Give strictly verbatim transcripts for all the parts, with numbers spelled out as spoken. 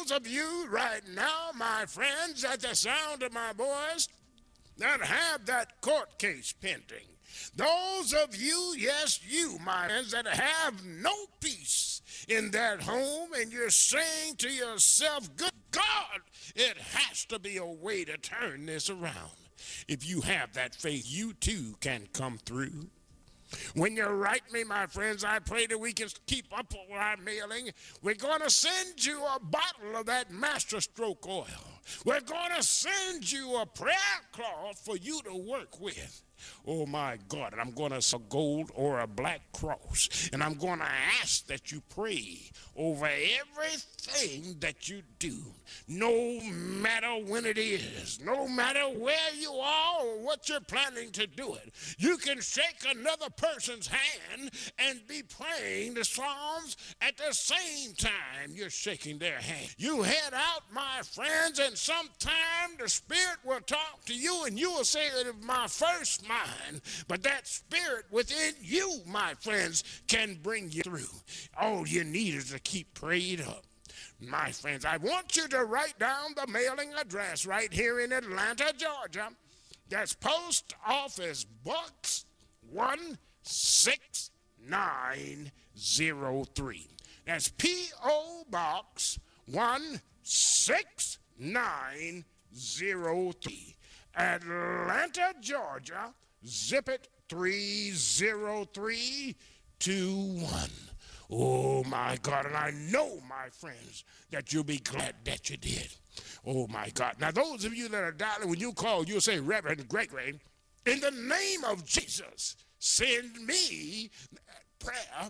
those of you right now, my friends, at the sound of my voice, that have that court case pending. Those of you, yes, you, my friends, that have no peace in that home, and you're saying to yourself, good God, it has to be a way to turn this around. If you have that faith, you too can come through. When you write me, my friends, I pray that we can keep up with our mailing. We're going to send you a bottle of that Master Stroke oil. We're going to send you a prayer cloth for you to work with. Oh my God, and I'm going to say a gold or a black cross, and I'm going to ask that you pray over everything that you do, no matter when it is, no matter where you are or what you're planning to do it. You can shake another person's hand and be praying the Psalms at the same time you're shaking their hand. You head out, my friends, and sometime the Spirit will talk to you, and you will say that it's my first mind, but that Spirit within you, my friends, can bring you through. All you need is to keep prayed up. My friends, I want you to write down the mailing address right here in Atlanta, Georgia. That's Post Office Box one six nine zero three. That's P O Box one six nine zero three. Atlanta, Georgia, zip it three zero three two one. Oh my God, and I know, my friends, that you'll be glad that you did. Oh my God. Now those of you that are dialing, when you call, you'll say, Reverend Gregory, in the name of Jesus, send me that prayer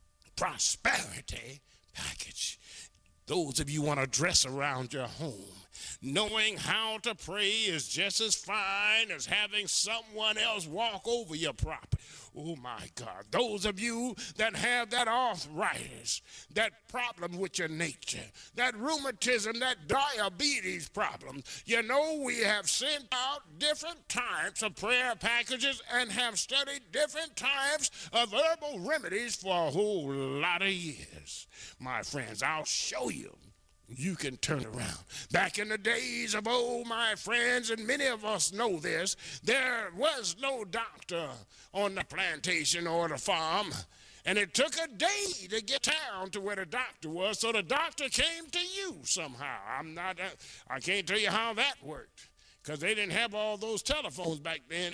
prosperity package. Those of you want to dress around your home, knowing how to pray is just as fine as having someone else walk over your property. Oh my God. Those of you that have that arthritis, that problem with your nature, that rheumatism, that diabetes problem, you know we have sent out different types of prayer packages and have studied different types of herbal remedies for a whole lot of years. My friends, I'll show you. You can turn around. Back in the days of old, my friends, and many of us know this, there was no doctor on the plantation or the farm, and it took a day to get down to where the doctor was, so the doctor came to you somehow. I'm not, uh, I can't tell you how that worked, because they didn't have all those telephones back then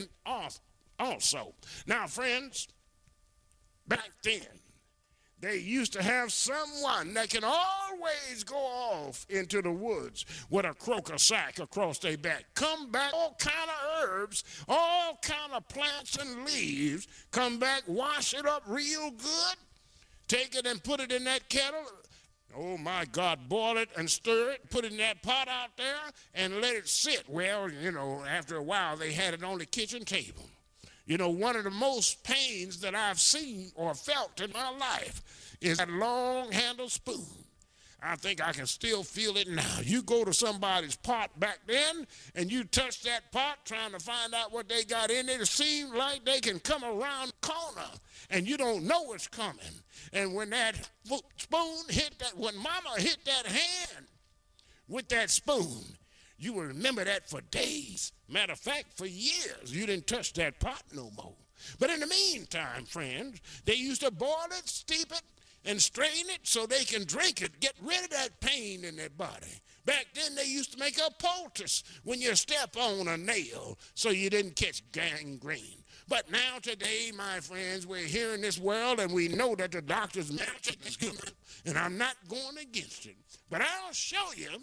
also. Now, friends, back then, they used to have someone that can always go off into the woods with a croaker sack across their back. Come back, all kind of herbs, all kind of plants and leaves. Come back, wash it up real good, take it and put it in that kettle. Oh my God, boil it and stir it, put it in that pot out there and let it sit. Well, you know, after a while they had it on the kitchen table. You know, one of the most pains that I've seen or felt in my life is that long-handled spoon. I think I can still feel it now. You go to somebody's pot back then, and you touch that pot trying to find out what they got in it. It seems like they can come around the corner, and you don't know it's coming. And when that spoon hit that, when Mama hit that hand with that spoon, you will remember that for days. Matter of fact, for years, you didn't touch that pot no more. But in the meantime, friends, they used to boil it, steep it, and strain it so they can drink it, get rid of that pain in their body. Back then, they used to make a poultice when you step on a nail so you didn't catch gangrene. But now today, my friends, we're here in this world, and we know that the doctor's medicine is good, and I'm not going against it. But I'll show you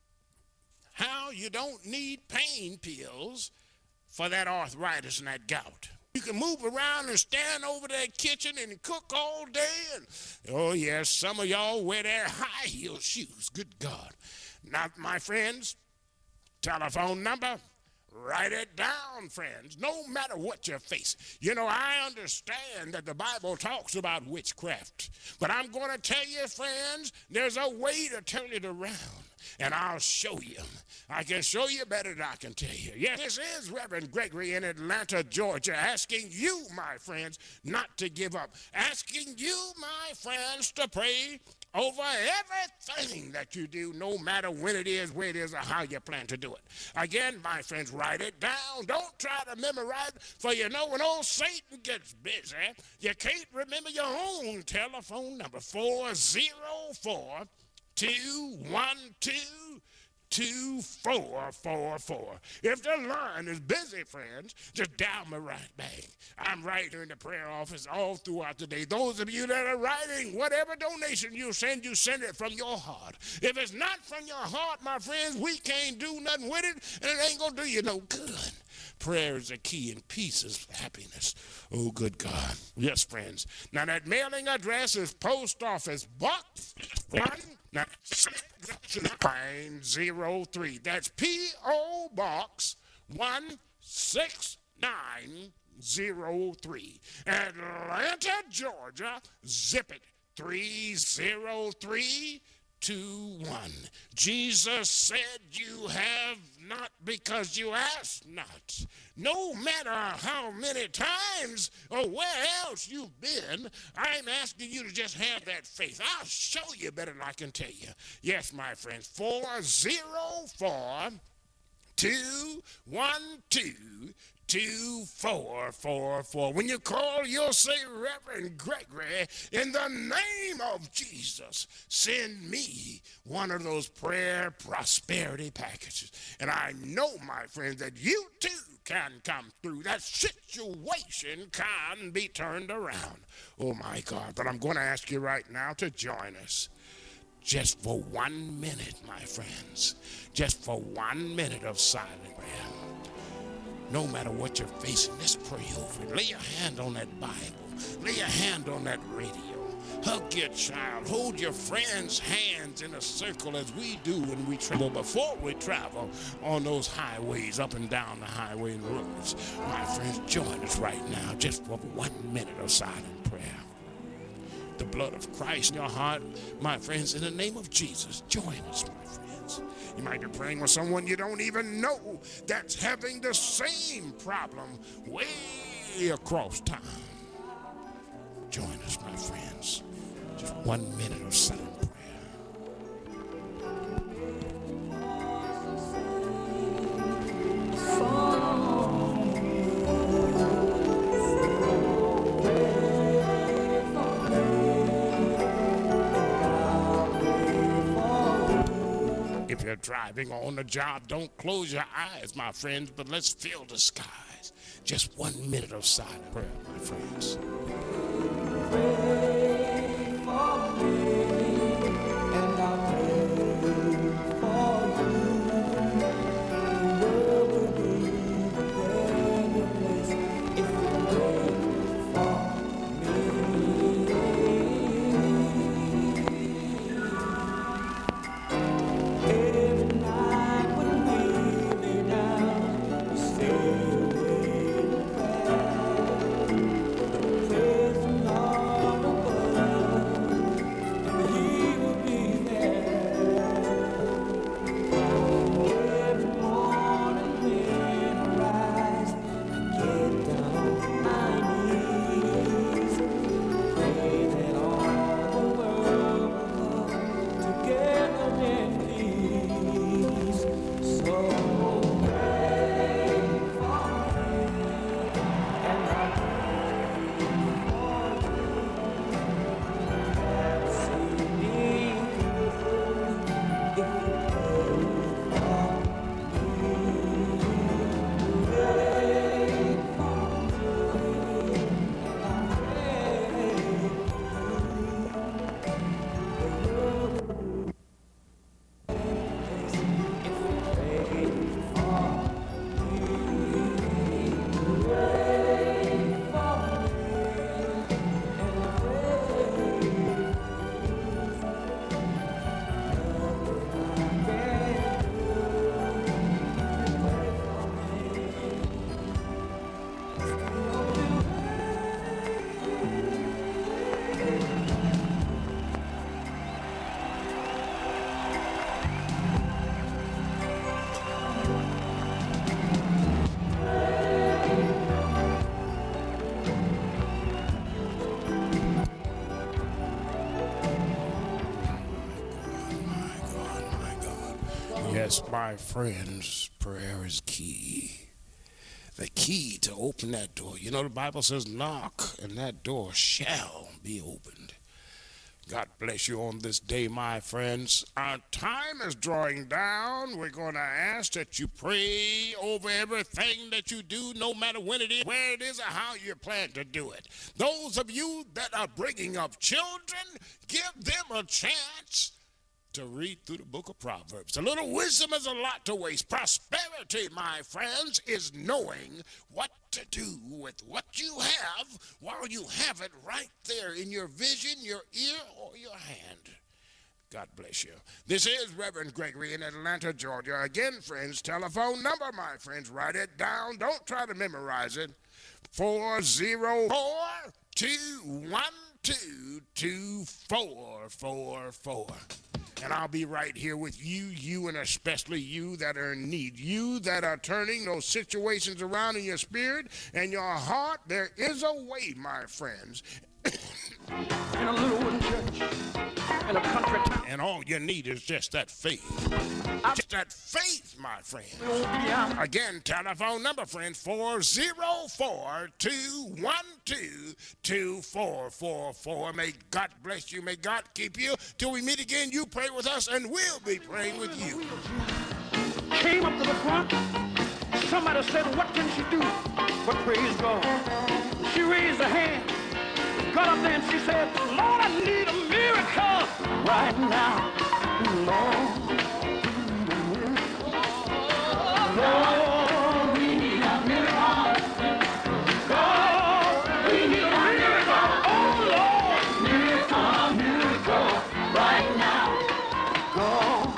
how you don't need pain pills for that arthritis and that gout. You can move around and stand over that kitchen and cook all day. And, oh, yes, some of y'all wear their high heel shoes. Good God. Now, my friends, telephone number, write it down, friends, no matter what you face. You know, I understand that the Bible talks about witchcraft, but I'm going to tell you, friends, there's a way to turn it around. and I'll show you. I can show you better than I can tell you. Yes, this is Reverend Gregory in Atlanta, Georgia, asking you, my friends, not to give up. Asking you, my friends, to pray over everything that you do, no matter when it is, where it is, or how you plan to do it. Again, my friends, write it down. Don't try to memorize, for you know when old Satan gets busy, you can't remember your own telephone number. four zero four, two one two, two four four four. If the line is busy, friends, just dial me right back. I'm right here in the prayer office all throughout the day. Those of you that are writing, whatever donation you send, you send it from your heart. If it's not from your heart, my friends, we can't do nothing with it, and it ain't gonna do you no good. Prayer is a key, and peace is happiness. Oh, good God. Yes, friends. Now, that mailing address is Post Office Box one nine zero three. That's P O Box one six nine zero three. Atlanta, Georgia. Zip it. three zero three two one. Jesus said you have not because you ask not. No matter how many times or where else you've been, I'm asking you to just have that faith. I'll show you better than I can tell you. Yes, my friends, four zero four, two one two, two four four four. When you call, you'll say, Reverend Gregory, in the name of Jesus, send me one of those prayer prosperity packages. And I know, my friends, that you too can come through. That situation can be turned around. Oh, my God. But I'm going to ask you right now to join us. Just for one minute, my friends. Just for one minute of silent prayer. No matter what you're facing, just pray over it. Lay your hand on that Bible. Lay your hand on that radio. Hug your child. Hold your friends' hands in a circle as we do when we travel. Before we travel on those highways, up and down the highway and roads, my friends, join us right now just for one minute of silent prayer. The blood of Christ in your heart, my friends, in the name of Jesus, join us, my friends. You might be praying with someone you don't even know that's having the same problem way across town. Join us, my friends. Just one minute of silent prayer. If you're driving on the job, don't close your eyes, my friends, but let's fill the skies. Just one minute of silent prayer, my friends. Pray for me, and I'll pray for you. The world will be a better place if you pray for me. Every night when we lay down, we stay away in prayer. Praise the Lord above. Yes, my friends, prayer is key. The key to open that door. You know, the Bible says, knock, and that door shall be opened. God bless you on this day, my friends. Our time is drawing down. We're going to ask that you pray over everything that you do, no matter when it is, where it is, or how you plan to do it. Those of you that are bringing up children, give them a chance to read through the book of Proverbs. A little wisdom is a lot to waste. Prosperity, my friends, is knowing what to do with what you have while you have it right there in your vision, your ear, or your hand. God bless you. This is Reverend Gregory in Atlanta, Georgia. Again, friends, telephone number, my friends. Write it down. Don't try to memorize it. four zero four, two one two, two four four four. And I'll be right here with you, you and especially you that are in need. You that are turning those situations around in your spirit and your heart. There is a way, my friends. In a little wooden church, in a country town. And all you need is just that faith. Just that faith, my friend. Again, telephone number, friends, four zero four, two one two, two four four four. May God bless you. May God keep you. Till we meet again, you pray with us, and we'll be praying with you. Came up to the front. Somebody said, what can she do? But praise God. She raised her hand. Got up there and she said, Lord, I need a miracle right now. Lord, Lord, we need a miracle. God, we need a miracle. Oh, Lord, miracle, miracle right now. God,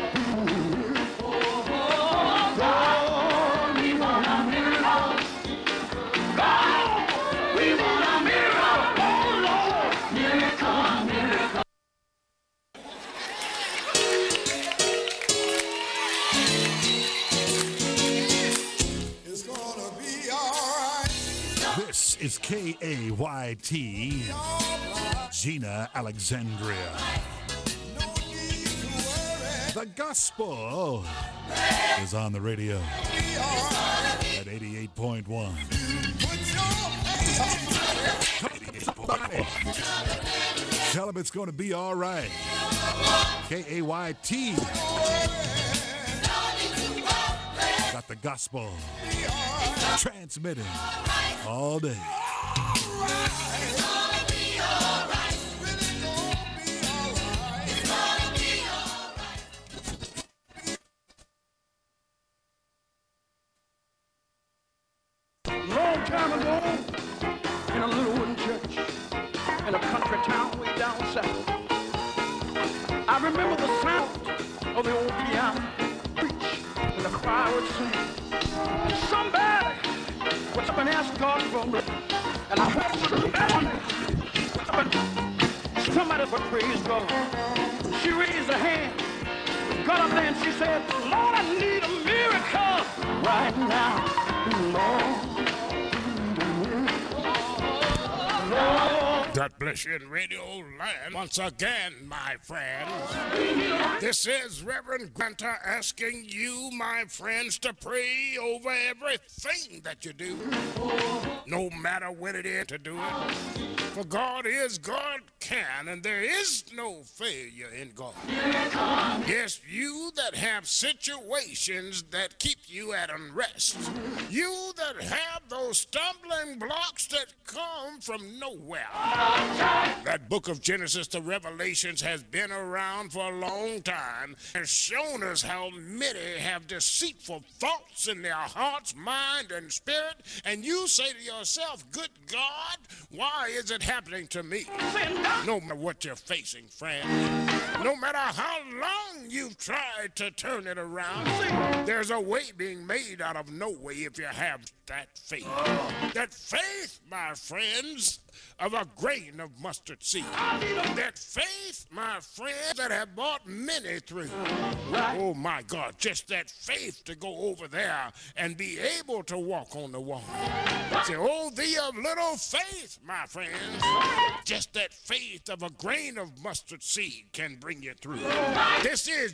God, we want a miracle. God, we want a miracle. This is K A Y T, Gina Alexandria. The gospel is on the radio at eighty-eight point one. Tell them it's going to be all right. K A Y T. Got the gospel transmitting all day. Long time ago, in a little wooden church, in a country town way down south, I remember the sound of the old piano preach, and the choir would sing. Somebody was up and asked God for me, and I went to somebody but praise God. She raised her hand, got up there and she said, Lord, I need a miracle right now. Lord, God bless you in radio land once again, my friends. This is Reverend Granta asking you, my friends, to pray over everything that you do, no matter when it is to do it. For God is, God can, and there is no failure in God. Yes, you that have situations that keep you at unrest, you that have those stumbling blocks that come from nowhere. That book of Genesis to Revelations has been around for a long time and shown us how many have deceitful thoughts in their hearts, mind, and spirit. And you say to yourself, good God, why is it happening to me? No matter what you're facing, friend, no matter how long you've tried to turn it around, there's a way being made out of no way if you have that faith. That faith, my friends, of a grain of mustard seed. That faith, my friends, that have brought many through. Oh my God, just that faith to go over there and be able to walk on the water. Say, oh, thee of little faith, my friends. Just that faith of a grain of mustard seed can bring you through. This is